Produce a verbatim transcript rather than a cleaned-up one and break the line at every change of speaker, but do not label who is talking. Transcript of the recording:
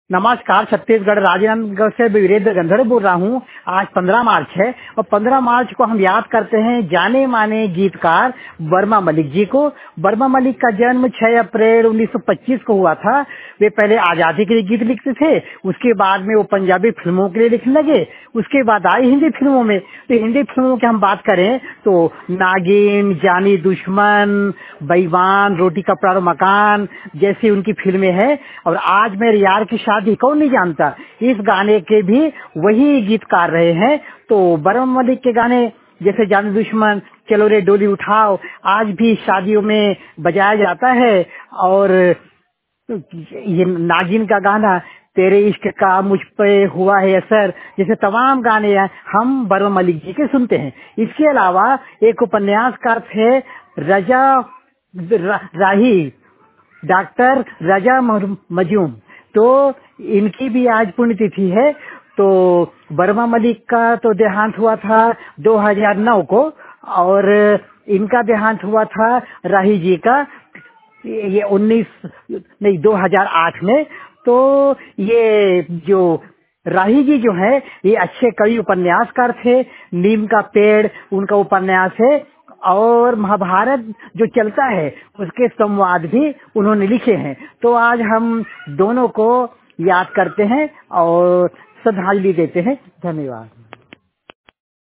नमस्कार, छत्तीसगढ़ राजनांदगांव से वीरेंद्र गंधर्व बोल रहा हूँ। आज पंद्रह मार्च है और पंद्रह मार्च को हम याद करते हैं जाने माने गीतकार बर्मा मलिक जी को। बर्मा मलिक का जन्म छह अप्रैल उन्नीस सौ पच्चीस को हुआ था। वे पहले आजादी के लिए गीत लिखते थे, उसके बाद में वो पंजाबी फिल्मों के लिए लिखने लगे, उसके बाद आई हिंदी फिल्मों में। तो हिंदी फिल्मों की हम बात करें तो नागिन, जानी दुश्मन, बेईमान, रोटी कपड़ा और मकान जैसी उनकी फिल्में हैं। और आज मेरे यार की शादी कौन नहीं जानता, इस गाने के भी वही गीतकार रहे हैं। तो बर्मा मलिक के गाने जैसे जानी दुश्मन, चलो रे डोली उठाओ, आज भी शादियों में बजाया जाता है। और ये नागिन का गाना, तेरे इश्क का मुझ पे हुआ है असर, जैसे तमाम गाने हैं हम बर्मा मलिक जी के सुनते हैं। इसके अलावा एक उपन्यासकार थे रजा रा, राही, डॉक्टर रजा मजूम, तो इनकी भी आज पुण्यतिथि है। तो बर्मा मलिक का तो देहांत हुआ था दो हज़ार नौ को और इनका देहांत हुआ था राही जी का ये उन्नीस नहीं दो हज़ार आठ में। तो ये जो राही जी जो है ये अच्छे कवि उपन्यासकार थे। नीम का पेड़ उनका उपन्यास है और महाभारत जो चलता है उसके संवाद भी उन्होंने लिखे हैं। तो आज हम दोनों को याद करते हैं और श्रद्धांजलि देते हैं। धन्यवाद।